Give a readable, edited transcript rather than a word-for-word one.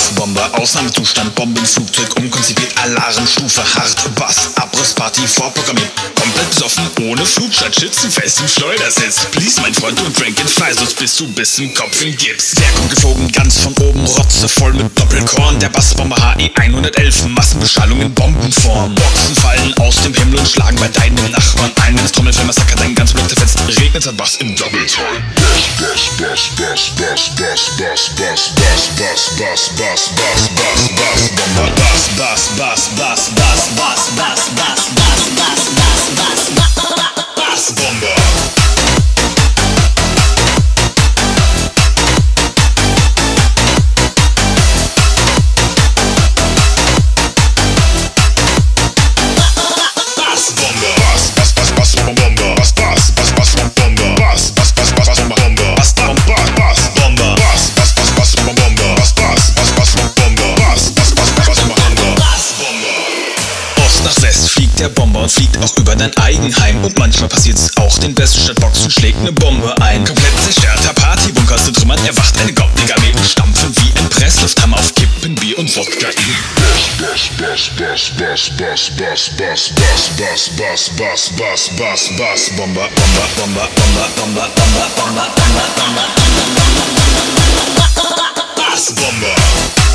Bassbomber, Ausnahmezustand, Bombenflugzeug, umkonzipiert, Alarmstufe, hart, Bass, Abrissparty, vorprogrammiert, komplett besoffen, ohne Flugscheit, schützenfest im Schleudersitz. Please, mein Freund, und drink and fly, sonst bist du bis zum Kopf in Gips. Der kommt geflogen, ganz von oben, Rotze voll mit Doppelkorn. Der Bassbomber HE 111, Massenbeschallung in Bombenform. Boxen fallen aus dem Himmel und schlagen bei deinen Nachbarn ein. Wenn das Trommelfell massakert, dein ganz Block zerfetzt, regnet der Bass im Doppelton. Bassbomber. Der Bomber und fliegt auch über dein Eigenheim. Und manchmal passiert's auch den besten statt Boxen schlägt ne Bombe ein. Komplett zerstörter Partybunker zu Trümmern, erwacht eine Gopnik-Armee und stampfen wie ein Presslufthammer auf Kippen, Bier und Wodka in Bassbomber, Bassbomber.